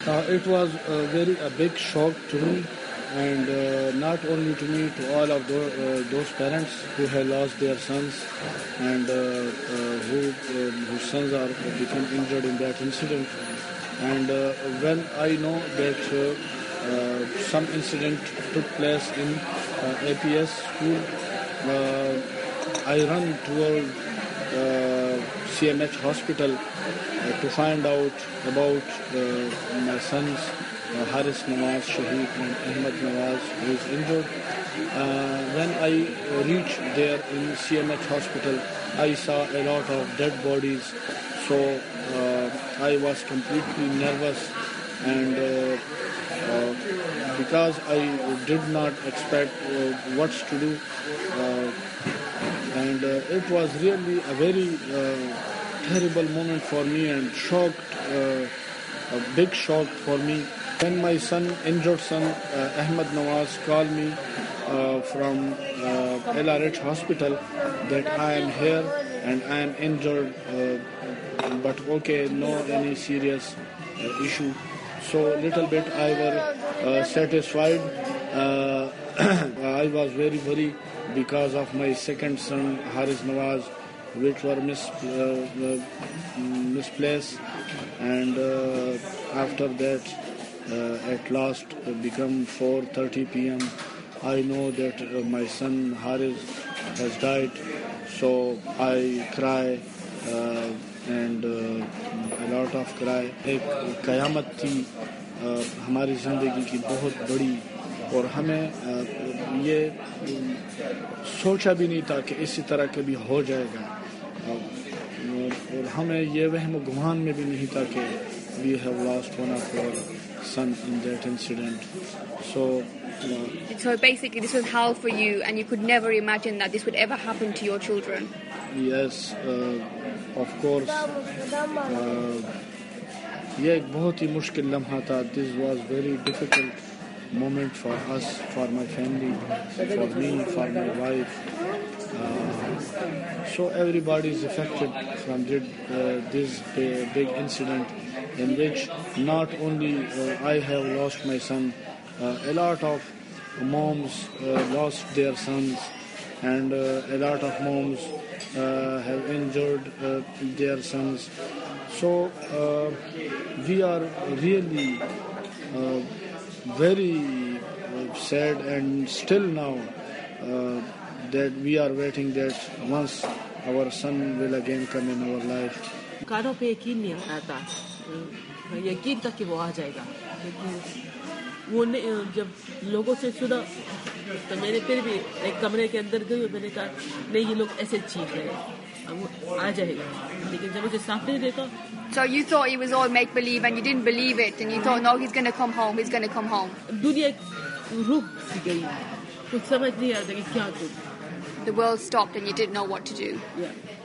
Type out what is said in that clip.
It was a big shock to me, and not only to me, to all of those parents who have lost their sons and whose sons are become injured in that incident. And when I know that some incident took place in APS school, I run toward CMH hospital to find out about my sons Haris Nawaz Shaheed and Ahmed Nawaz, who is injured. When I reached there in CMH hospital, I saw a lot of dead bodies, so I was completely nervous, and because I did not expect what to do, and it was really a very terrible moment for me and a big shock for me. When my injured son, Ahmed Nawaz, called me from LRH hospital that I am here and I am injured, but okay, no any serious issue. So little bit I was satisfied. I was very worried because of my second son, Haris Nawaz, which were misplaced, and after that, at last, become 4:30 p.m. I know that my son Haris has died, so I cry and a lot of cry. एक क़यामत थी हमारी ज़िंदगी की बहुत बड़ी, और हमें ये सोचा भी नहीं था कि इसी तरह कभी हो जाएगा, और हमें ये वहम गुमान में भी नहीं था कि we have lost one of our son in that incident. So basically this was hell for you, and you could never imagine that this would ever happen to your children. Yes, of course. ये एक बहुत ही मुश्किल लम्हा था. This was very difficult moment for us, for my family, for me, for my wife. So everybody is affected from this big incident, in which not only I have lost my son, a lot of moms lost their sons, and a lot of moms have injured their sons. So we are really very sad, and still now that we are waiting that once our son will again come in our life. कारों पे यकीन नहीं आता, यकीन था कि वो आ जाएगा, लेकिन वो जब लोगों से सुना तो मैंने फिर भी एक कमरे के अंदर गई और मैंने कहा नहीं, ये लोग ऐसे चीख रहे हैं, वो आ जाएगा, लेकिन जब मुझे सामने देखा. So you thought it was all make believe and you didn't believe it, and you thought no, he's going to come home, he's going to come home. दुनिया रुक सी गई, कुछ समझ नहीं आता कि क्या करूं. The world stopped and you didn't know what to do. Yeah.